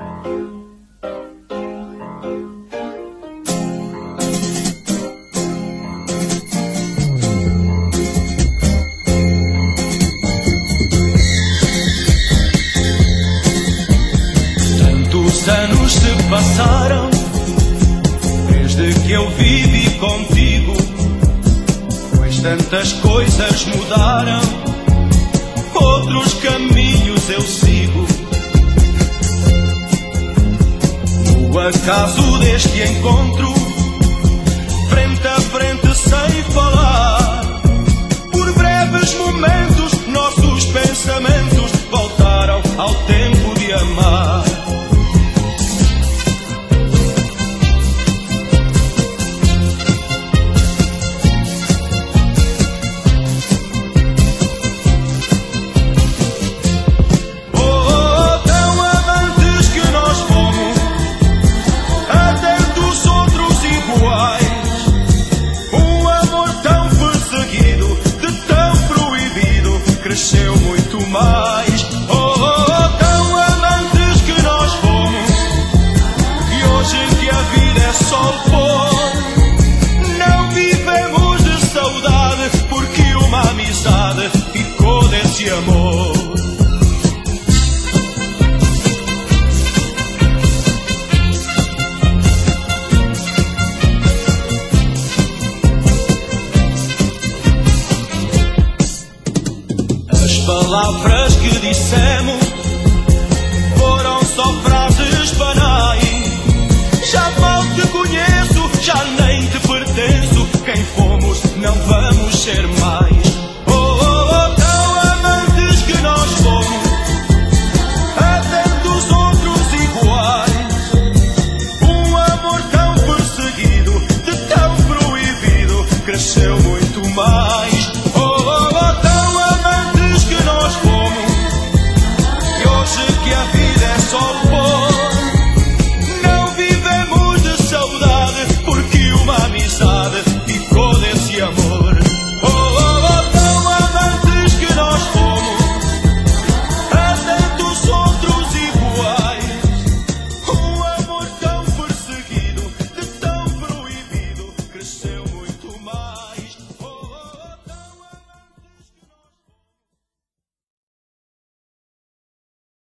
Tantos anos se passaram desde que eu vivi contigo, pois tantas coisas mudaram, outros caminhos eu sigo. No acaso deste encontro, frente a frente sem falar, por breves momentos nossos pensamentos voltaram ao tempo de amar. Cresceu muito mais, tão amantes que nós fomos, e hoje que a vida é só o pôr, não vivemos de saudade, porque uma amizade ficou desse amor. As palavras que dissemos foram só frases banais. Já mal te conheço, já nem te pertenço. Quem fomos não vamos ser mais.